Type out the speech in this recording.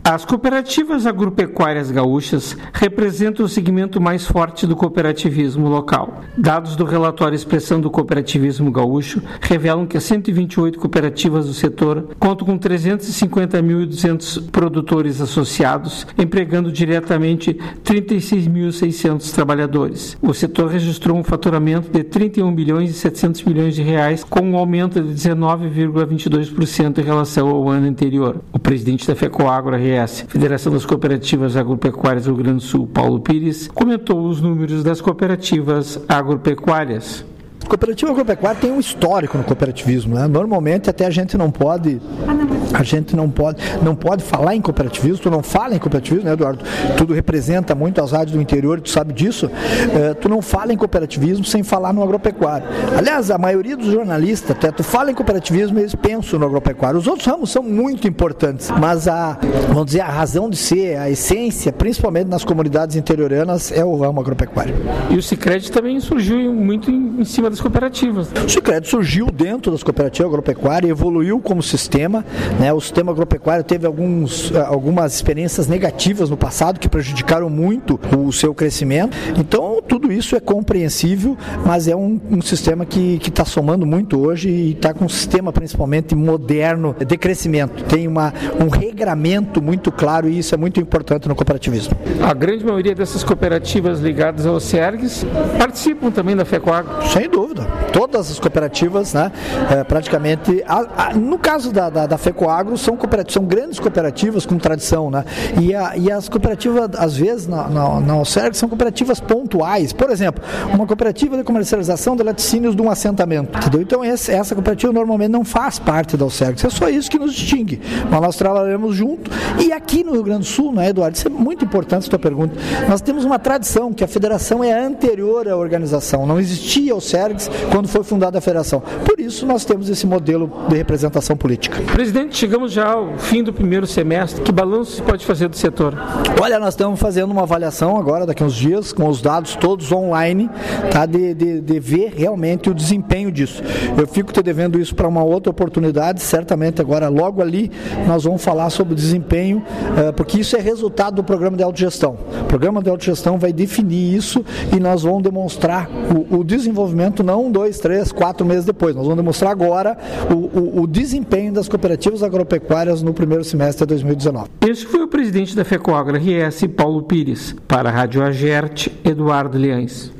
As cooperativas agropecuárias gaúchas representam o segmento mais forte do cooperativismo local. Dados do relatório Expressão do Cooperativismo Gaúcho revelam que as 128 cooperativas do setor contam com 350.200 produtores associados, empregando diretamente 36.600 trabalhadores. O setor registrou um faturamento de 31 bilhões e 700 milhões de reais, com um aumento de 19,22% em relação ao ano anterior. O presidente da FECOAGRO RS, Federação das Cooperativas Agropecuárias do Rio Grande do Sul, Paulo Pires, comentou os números das cooperativas agropecuárias. A cooperativa agropecuária tem um histórico no cooperativismo, né? Normalmente até a gente não pode falar em cooperativismo, tu não fala em cooperativismo, né, Eduardo? Tudo representa muito as rádios do interior, tu sabe disso. Tu não fala em cooperativismo sem falar no agropecuário. Aliás, a maioria dos jornalistas, até tu fala em cooperativismo, eles pensam no agropecuário. Os outros ramos são muito importantes, mas a razão de ser, a essência, principalmente nas comunidades interioranas, é o ramo agropecuário. E o Sicredi também surgiu muito em cima das cooperativas. O Sicredi surgiu dentro das cooperativas agropecuárias, evoluiu como sistema, né? O sistema agropecuário teve algumas experiências negativas no passado que prejudicaram muito o seu crescimento. Então, tudo isso é compreensível, mas é um sistema que está somando muito hoje e está com um sistema principalmente moderno de crescimento. Tem um regramento muito claro e isso é muito importante no cooperativismo. A grande maioria dessas cooperativas ligadas ao SERGS participam também da FECOAGRO. Sem dúvida. Todas as cooperativas, né, praticamente, no caso da FECOAGRO, são grandes cooperativas com tradição, né, e as cooperativas, às vezes, na SERGS, são cooperativas pontuais. Por exemplo, uma cooperativa de comercialização de laticínios de um assentamento, entendeu? Então, essa cooperativa normalmente não faz parte da SERGS, é só isso que nos distingue, mas nós trabalhamos junto. E aqui no Rio Grande do Sul, né, Eduardo, isso é muito importante, essa tua pergunta, nós temos uma tradição, que a federação é anterior à organização, não existia o SERGS quando foi fundada a federação. Por isso, nós temos esse modelo de representação política. Presidente, chegamos já ao fim do primeiro semestre. Que balanço se pode fazer do setor? Olha, nós estamos fazendo uma avaliação agora, daqui a uns dias, com os dados todos online, tá, de ver realmente o desempenho disso. Eu fico te devendo isso para uma outra oportunidade, certamente agora, logo ali, nós vamos falar sobre o desempenho, porque isso é resultado do programa de autogestão. O programa de autogestão vai definir isso e nós vamos demonstrar o desenvolvimento não 2, 3, 4 meses depois. Nós vamos demonstrar agora o desempenho das cooperativas agropecuárias no primeiro semestre de 2019. Esse foi o presidente da FECOAGRO RS, Paulo Pires. Para a Rádio Agerte, Eduardo Liães.